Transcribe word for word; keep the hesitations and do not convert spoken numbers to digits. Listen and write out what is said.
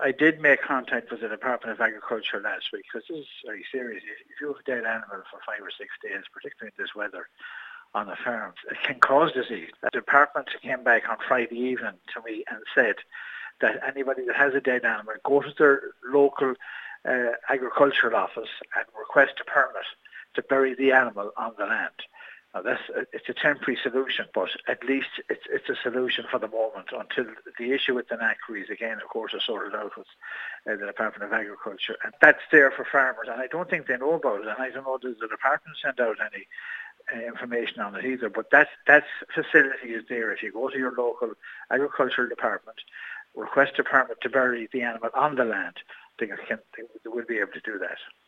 I did make contact with the Department of Agriculture last week, because this is very serious. If you have a dead animal for five or six days, particularly in this weather, on the farms, it can cause disease. The department came back on Friday evening to me and said that anybody that has a dead animal, go to their local uh, agricultural office and request a permit to bury the animal on the land. Now that's, it's a temporary solution, but at least it's, it's a solution for the moment until the issue with the knackeries, again, of course, is sorted out with uh, the Department of Agriculture. And that's there for farmers, and I don't think they know about it, and I don't know, does the department send out any uh, information on it either, but that, that facility is there. If you go to your local agricultural department, request a permit to bury the animal on the land, they, can, they will be able to do that.